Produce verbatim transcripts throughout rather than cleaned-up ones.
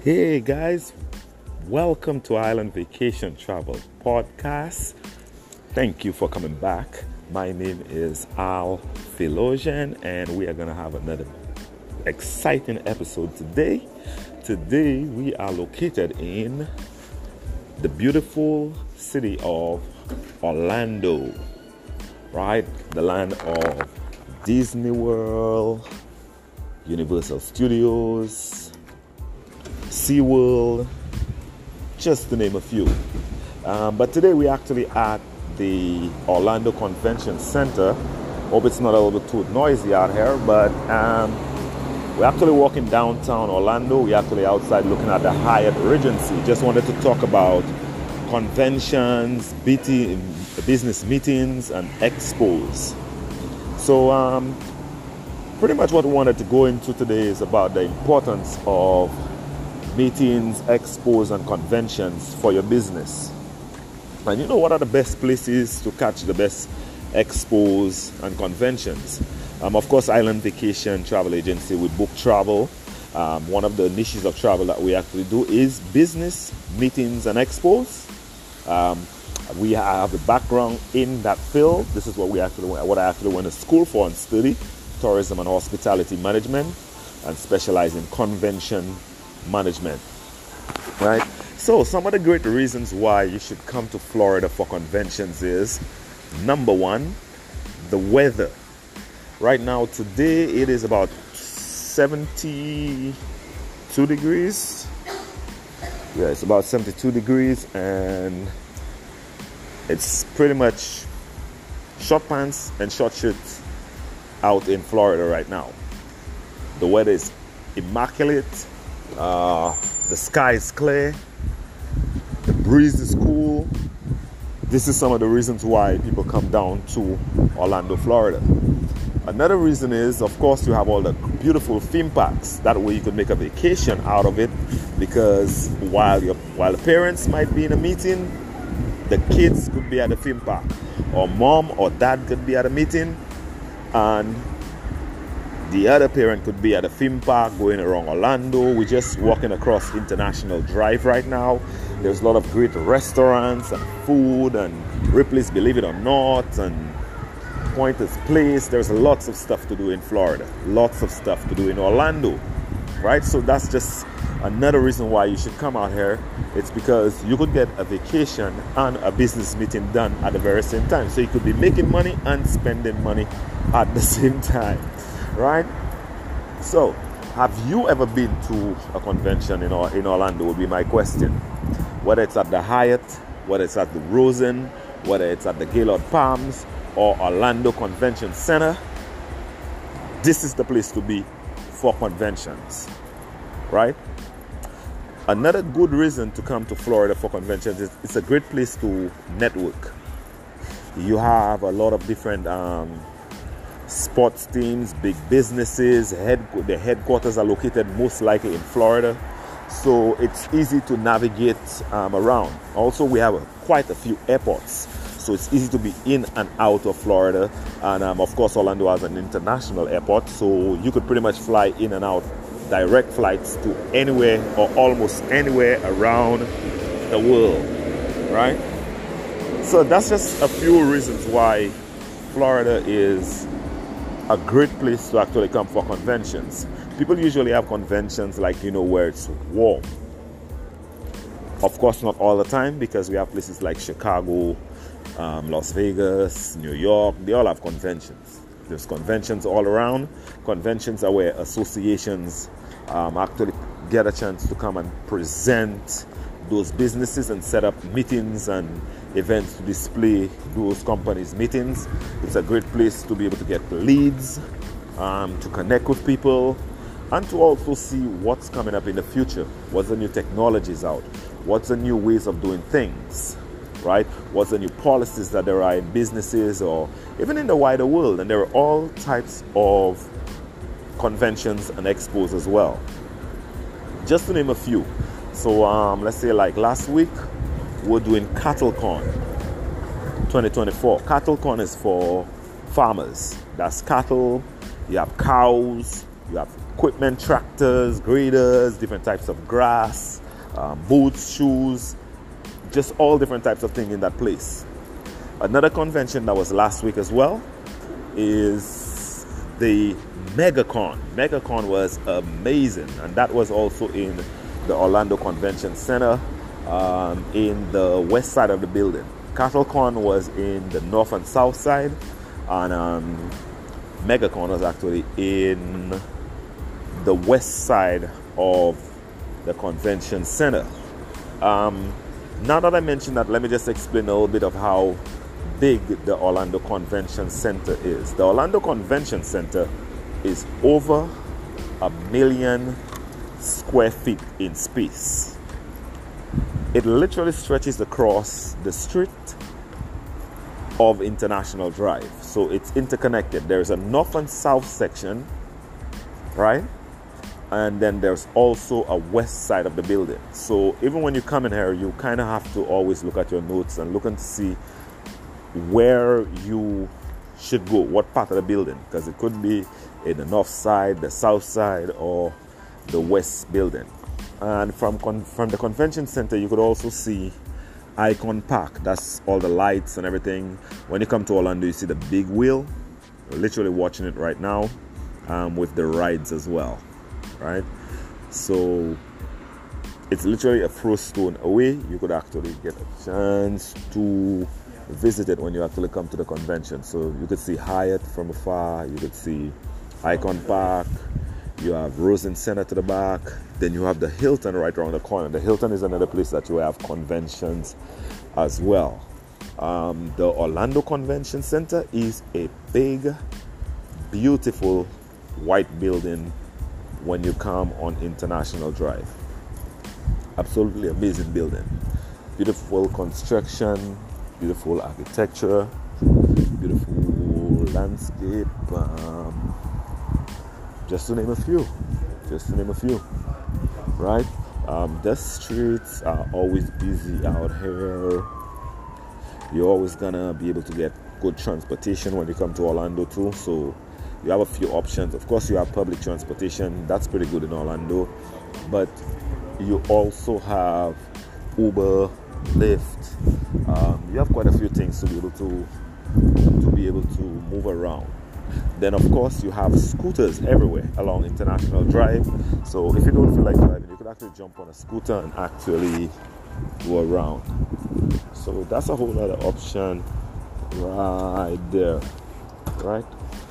Hey guys, welcome to Island Vacation Travel Podcast. Thank you for coming back. My name is Al Philosian, and we are going to have another exciting episode today. Today we are located in the beautiful city of Orlando, right? The land of Disney World, Universal Studios, SeaWorld, just to name a few. Um, but today we're actually at the Orlando Convention Center. Hope it's not a little bit too noisy out here, but um, we're actually walking downtown Orlando. We're actually outside looking at the Hyatt Regency. Just wanted to talk about conventions, B T, business meetings, and expos. So um, pretty much what we wanted to go into today is about the importance of meetings, expos, and conventions for your business. And you know what are the best places to catch the best expos and conventions? Um, of course, Island Vacation Travel Agency, we book travel. Um, one of the niches of travel that we actually do is business meetings and expos. Um, we have a background in that field. This is what we actually what I actually went to school for and study: tourism and hospitality management, and specialize in convention management, right? So some of the great reasons why you should come to Florida for conventions is, number one, the weather. Right now, today it is about seventy-two degrees. Yeah, it's about seventy-two degrees, and it's pretty much short pants and short shirts out in Florida right now. The weather is immaculate. Uh, the sky is clear, the breeze is cool. This is some of the reasons why people come down to Orlando, Florida. Another reason is, of course, you have all the beautiful theme parks. That way you could make a vacation out of it, because while your while the parents might be in a meeting, the kids could be at the theme park, or mom or dad could be at a meeting, and the other parent could be at a theme park going around Orlando. We're just walking across International Drive right now. There's a lot of great restaurants and food, and Ripley's Believe It or Not, and Pointer's Place. There's lots of stuff to do in Florida. Lots of stuff to do in Orlando, right? So that's just another reason why you should come out here. It's because you could get a vacation and a business meeting done at the very same time. So you could be making money and spending money at the same time. Right? So, have you ever been to a convention in, in Orlando would be my question. Whether it's at the Hyatt, whether it's at the Rosen, whether it's at the Gaylord Palms or Orlando Convention Center, this is the place to be for conventions. Right? Another good reason to come to Florida for conventions is it's a great place to network. You have a lot of different um, sports teams, big businesses. Head, the headquarters are located most likely in Florida, so it's easy to navigate um, around. Also, we have a, quite a few airports, so it's easy to be in and out of Florida. And um, of course, Orlando has an international airport, so you could pretty much fly in and out, direct flights to anywhere or almost anywhere around the world, right? So that's just a few reasons why Florida is a great place to actually come for conventions. People usually have conventions like, you know, where it's warm. Of course, not all the time, because we have places like Chicago, um, Las Vegas, New York. They all have conventions. There's conventions all around. Conventions are where associations um, actually get a chance to come and present those businesses and set up meetings and events to display those companies' meetings. It's a great place to be able to get leads, um, to connect with people, and to also see what's coming up in the future. What's the new technologies out? What's the new ways of doing things, right? What's the new policies that there are in businesses or even in the wider world? And there are all types of conventions and expos as well, just to name a few. So um, let's say like last week, we're doing CattleCon twenty twenty-four. CattleCon is for farmers. That's cattle, you have cows, you have equipment, tractors, graders, different types of grass, um, boots, shoes, just all different types of things in that place. Another convention that was last week as well is the MegaCon. MegaCon was amazing, and that was also in the Orlando Convention Center, um, in the west side of the building. CattleCon was in the north and south side, and um, MegaCon was actually in the west side of the convention center. Um, now that I mentioned that, let me just explain a little bit of how big the Orlando Convention Center is. The Orlando Convention Center is over a million square feet in space. It literally stretches across the street of International Drive. So it's interconnected. There's a north and south section, right? And then there's also a west side of the building. So even when you come in here, you kind of have to always look at your notes and look and see where you should go, what part of the building, because it could be in the north side, the south side, or the west building. And from con- from the convention center, you could also see Icon Park. That's all the lights and everything. When you come to Orlando, you see the big wheel. We're literally watching it right now, um, with the rides as well, right? So it's literally a throw stone away. You could actually get a chance to visit it when you actually come to the convention. So you could see Hyatt from afar. You could see Icon Park. You have Rosen Center to the back. Then you have the Hilton right around the corner. The Hilton is another place that you have conventions as well. Um, the Orlando Convention Center is a big, beautiful white building when you come on International Drive. Absolutely amazing building. Beautiful construction, beautiful architecture, beautiful landscape. Um, just to name a few. Just to name a few. Right? Um, the streets are always busy out here. You're always gonna be able to get good transportation when you come to Orlando too. So you have a few options. Of course, you have public transportation. That's pretty good in Orlando. But you also have Uber, Lyft. Um, you have quite a few things to be able to to be able to move around. Then, of course, you have scooters everywhere along International Drive. So if you don't feel like driving, you could actually jump on a scooter and actually go around. So that's a whole other option right there, right?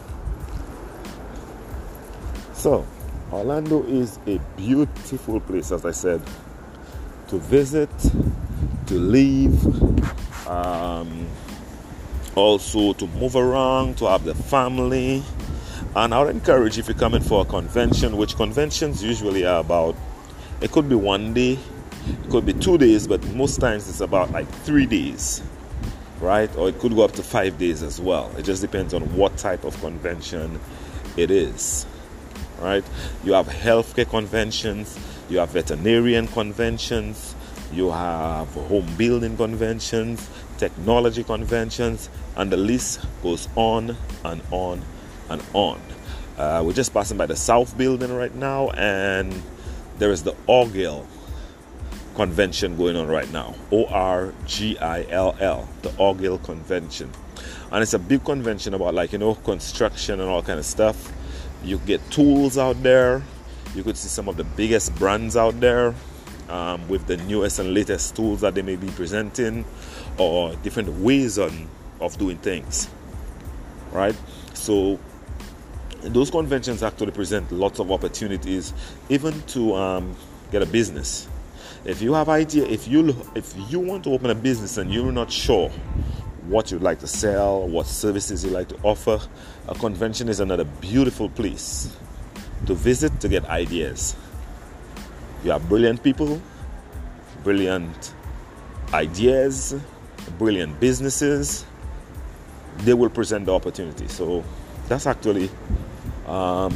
So Orlando is a beautiful place, as I said, to visit, to live, um, also to move around, to have the family. And I would encourage, if you're coming for a convention, which conventions usually are about, it could be one day, it could be two days, but most times it's about like three days, right? Or it could go up to five days as well. It just depends on what type of convention it is, right? You have healthcare conventions, you have veterinarian conventions, you have home building conventions, technology conventions, and the list goes on and on and on. Uh, we're just passing by the South Building right now, and there is the Orgill convention going on right now. O R G I L L, the Orgill convention. And it's a big convention about, like, you know, construction and all kind of stuff. You get tools out there. You could see some of the biggest brands out there, um, with the newest and latest tools that they may be presenting, or different ways on of doing things, right? So those conventions actually present lots of opportunities, even to um, get a business. If you have idea, if you if you want to open a business and you're not sure what you'd like to sell, what services you like to offer, a convention is another beautiful place to visit to get ideas. You have brilliant people, brilliant ideas, brilliant businesses. They will present the opportunity. So that's actually um,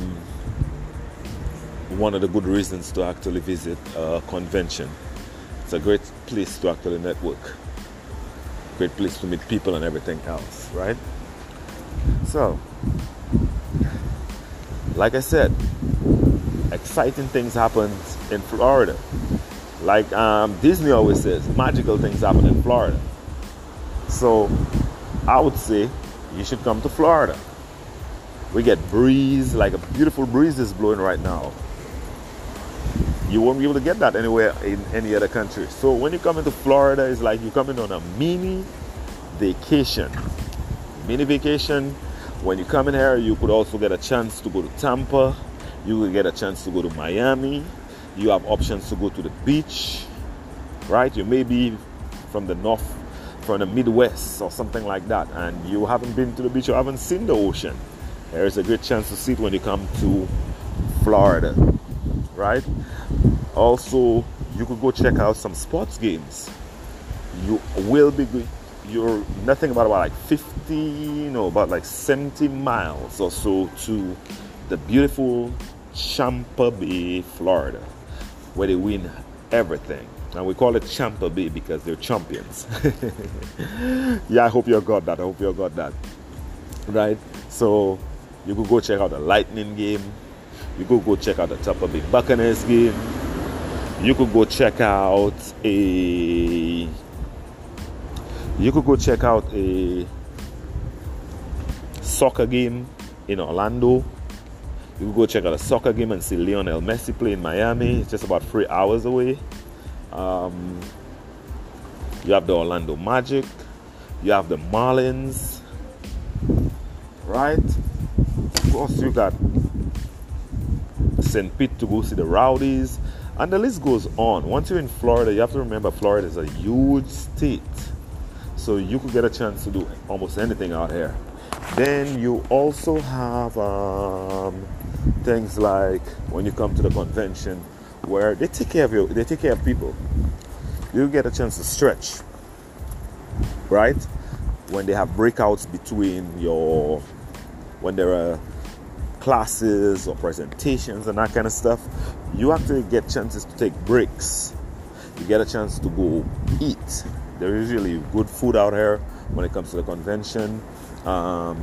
one of the good reasons to actually visit a convention. It's a great place to actually network, great place to meet people and everything else, right? So, like I said, exciting things happen in Florida. Like um, Disney always says, magical things happen in Florida. So I would say you should come to Florida. We get breeze, like a beautiful breeze is blowing right now. You won't be able to get that anywhere in any other country. So when you come into Florida, it's like you're coming on a mini vacation. Mini vacation. When you come in here, you could also get a chance to go to Tampa. You will get a chance to go to Miami. You have options to go to the beach, right? You may be from the north, from the Midwest or something like that, and you haven't been to the beach or haven't seen the ocean. There is a great chance to see it when you come to Florida, right? Also, you could go check out some sports games. You will be good. You're nothing about, about like fifty, you know, about like seventy miles or so to the beautiful Tampa Bay, Florida, where they win everything. And we call it Tampa Bay because they're champions. Yeah, I hope you got that. I hope you got that. Right? So you could go check out the Lightning game. You could go check out the Tampa Bay Buccaneers game. You could go check out a You could go check out a soccer game in Orlando. You could go check out a soccer game and see Lionel Messi play in Miami. It's just about three hours away. Um, you have the Orlando Magic. You have the Marlins. Right? Of course, you got Saint Pete to go see the Rowdies. And the list goes on. Once you're in Florida, you have to remember Florida is a huge state. So you could get a chance to do almost anything out here. Then you also have um, things like when you come to the convention where they take care of you, they take care of people. You get a chance to stretch, right? When they have breakouts between your, when there are classes or presentations and that kind of stuff, you actually get chances to take breaks. You get a chance to go eat. There is usually good food out here when it comes to the convention. Um,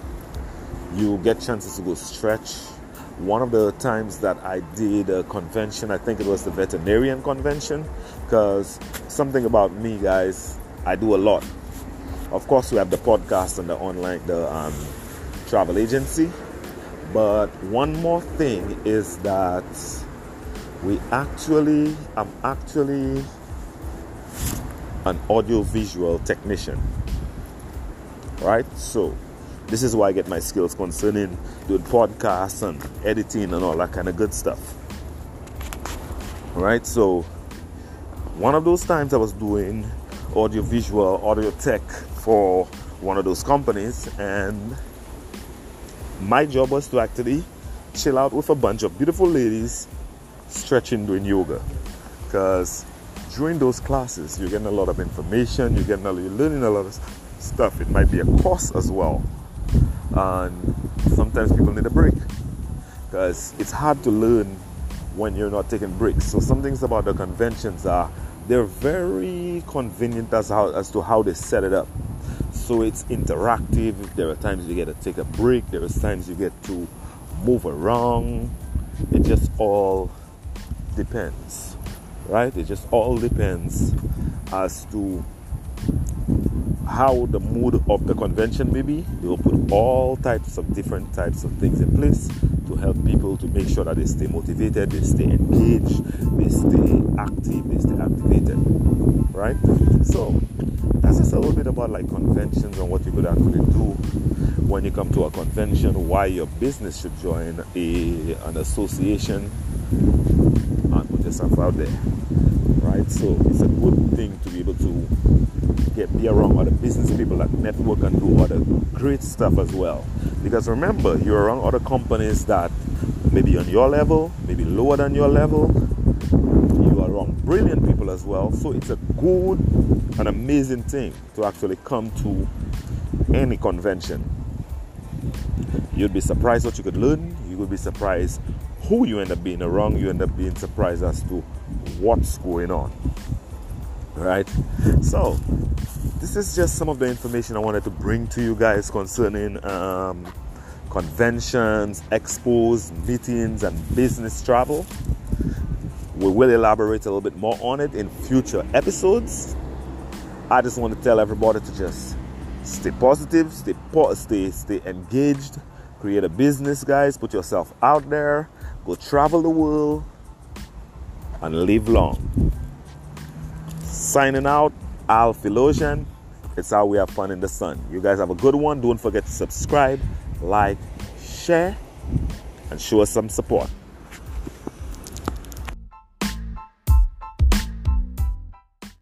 you get chances to go stretch. One of the times that I did a convention, I think it was the veterinarian convention, because something about me, guys, I do a lot. Of course, we have the podcast and the online, the um, travel agency. But one more thing is that we actually, I'm actually an audio-visual technician, right? So this is why I get my skills concerning doing podcasts and editing and all that kind of good stuff, right? So one of those times I was doing audio-visual, audio tech for one of those companies, and my job was to actually chill out with a bunch of beautiful ladies stretching, doing yoga, because during those classes, you're getting a lot of information, you're getting a, you're learning a lot of stuff. It might be a course as well, and sometimes people need a break because it's hard to learn when you're not taking breaks. So some things about the conventions are they're very convenient as how as to how they set it up. So it's interactive. There are times you get to take a break. There are times you get to move around. It just all depends. Right? It just all depends as to how the mood of the convention may be. They will put all types of different types of things in place to help people to make sure that they stay motivated, they stay engaged, they stay active, they stay activated. Right? So that's just a little bit about like conventions and what you could actually do when you come to a convention, why your business should join a an association and put yourself out there. Right? So it's a good thing to be able to get be around other business people that network and do other great stuff as well. Because remember, you're around other companies that maybe on your level, maybe lower than your level. You are around brilliant people as well. So it's a good and amazing thing to actually come to any convention. You'd be surprised what you could learn. You would be surprised who you end up being around. You end up being surprised as to what's going on. Right? So this is just some of the information I wanted to bring to you guys concerning um, conventions, expos, meetings, and business travel. We will elaborate a little bit more on it in future episodes. I just want to tell everybody to just stay positive, stay po- stay stay engaged, create a business, guys. Put yourself out there, go travel the world, and live long. Signing out, Al Philosian. It's how we have fun in the sun. You guys have a good one. Don't forget to subscribe, like, share, and show us some support.